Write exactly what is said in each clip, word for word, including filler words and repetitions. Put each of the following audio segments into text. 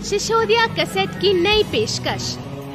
Sisodia cassette की नई पेशकश।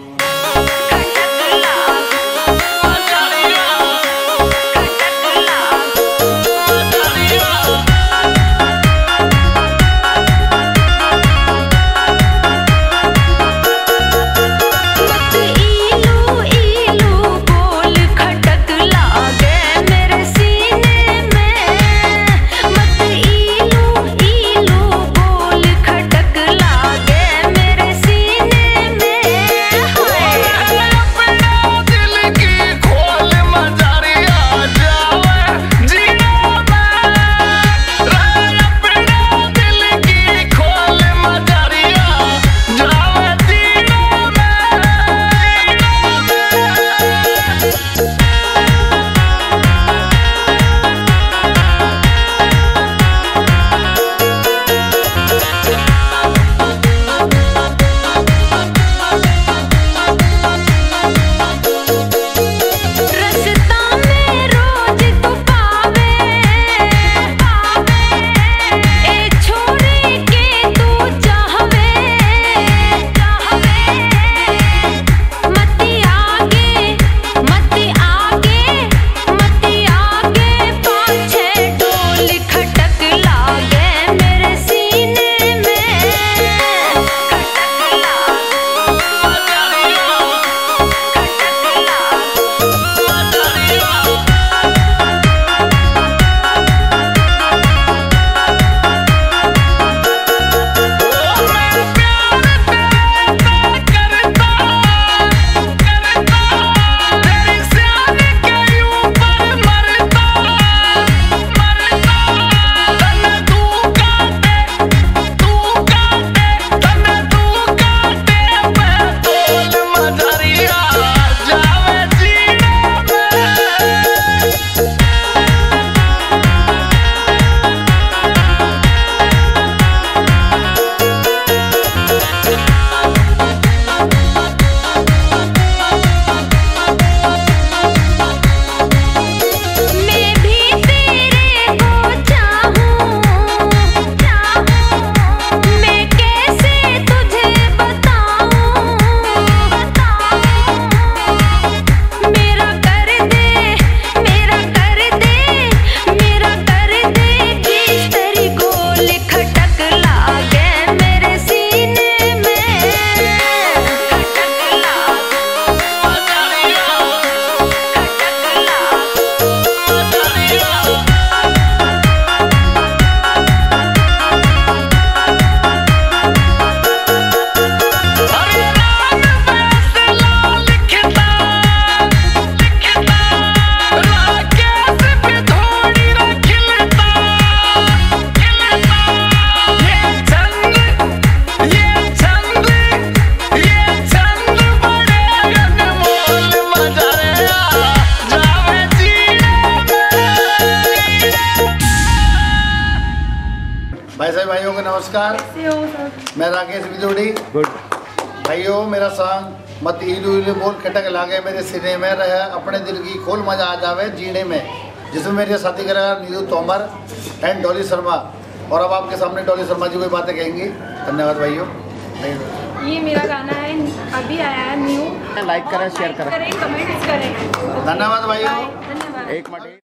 भाई साहब भाइयों को नमस्कार। मैं राकेश बिजोड़ी। गुड भाइयों, मेरा सॉन्ग मत इलू इलू बोल खटक लागे मेरे सिने में रहे अपने दिल की खोल मजा आ जावे जीने में, जिसमें मेरे साथी कलाकार नीतू तोमर एंड डॉली शर्मा। और अब आपके सामने डॉली शर्मा जी कोई बातें कहेंगी। धन्यवाद भाइयों। ये मेरा गाना है, अभी आया है न्यू। लाइक करें, शेयर करें, कमेंट्स करें। धन्यवाद भाइयों। धन्यवाद। एक मिनट।